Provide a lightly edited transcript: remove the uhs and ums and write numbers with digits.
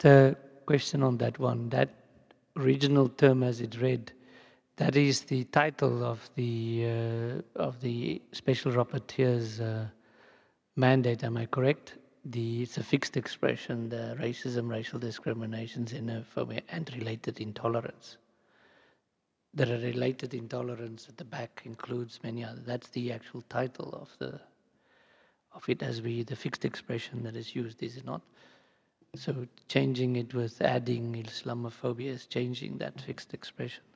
Just a question on that one. That original term, as it read, that is the title of the special rapporteur's mandate. Am I correct? It's a fixed expression: the racism, racial discrimination, xenophobia, and related intolerance. The related intolerance at the back includes many other. That's the actual title of it, as the fixed expression that is used, is it not? So changing it with adding Islamophobia is changing that fixed expression.